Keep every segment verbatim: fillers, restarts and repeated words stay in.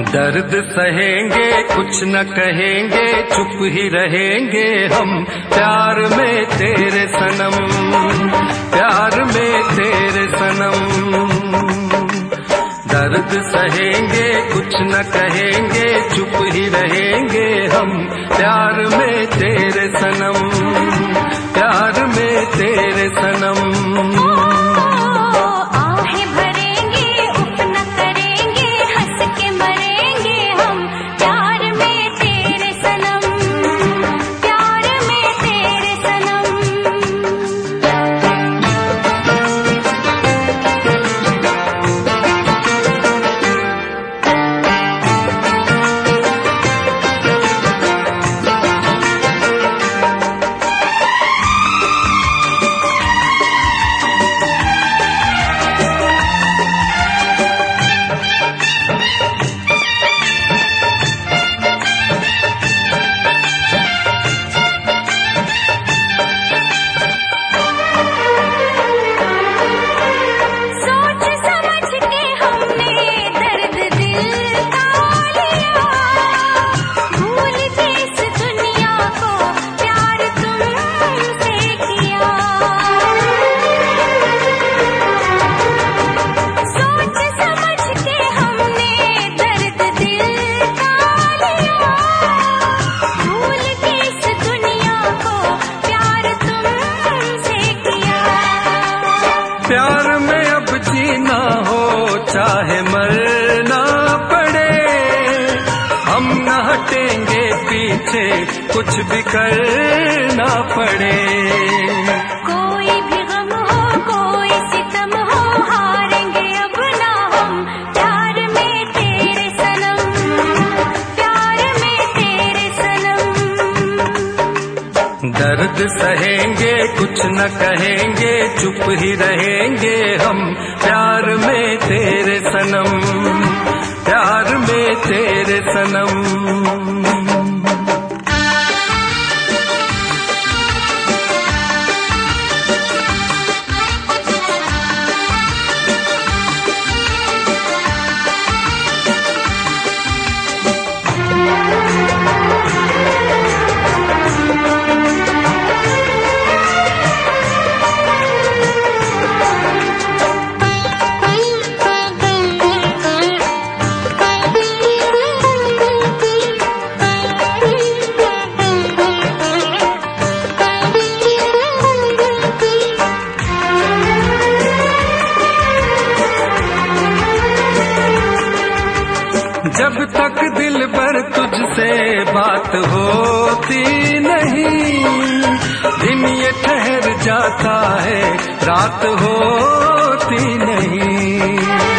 दर्द सहेंगे कुछ न कहेंगे, चुप ही रहेंगे हम प्यार में तेरे सनम, प्यार में तेरे सनम। दर्द सहेंगे कुछ न कहेंगे, चुप ही रहेंगे हम प्यार में तेरे सनम, प्यार में तेरे सनम। प्यार में अब जीना हो चाहे मरना पड़े, हम न हटेंगे पीछे कुछ भी करना पड़े। कोई भी गम हो कोई सितम हो, हारेंगे अब ना हम प्यार में तेरे सनम, प्यार में तेरे सनम। दर्द सहेंगे कुछ न कहेंगे, चुप ही रहेंगे हम प्यार में तेरे सनम, प्यार में तेरे सनम। जब तक दिल भर तुझसे बात होती नहीं, दिन ये ठहर जाता है रात होती नहीं।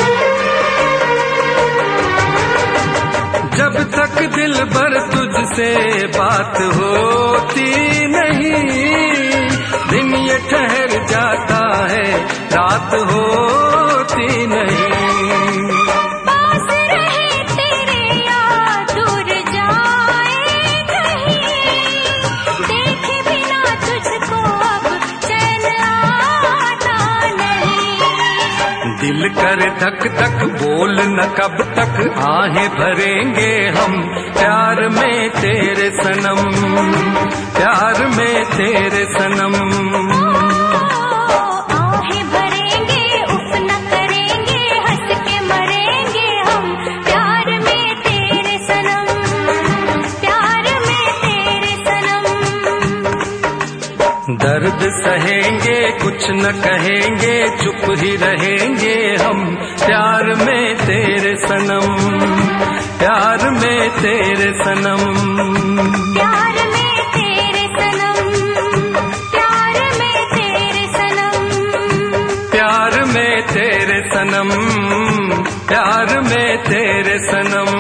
जब तक दिल भर तुझसे बात होती नहीं, दिन ये ठहर जाता है रात होती नहीं। दिल कर धक धक बोल न कब तक आहें भरेंगे हम प्यार में तेरे सनम, प्यार में तेरे सनम। आहें भरेंगे उफ न करेंगे, हंस के मरेंगे हम प्यार में तेरे सनम, प्यार में तेरे सनम। दर्द सहेंगे कुछ न कहेंगे, चुप ही रहेंगे हम प्यार में तेरे सनम, प्यार में तेरे सनम। प्यार में तेरे सनम, प्यार में तेरे सनम, प्यार में तेरे सनम, प्यार में तेरे सनम।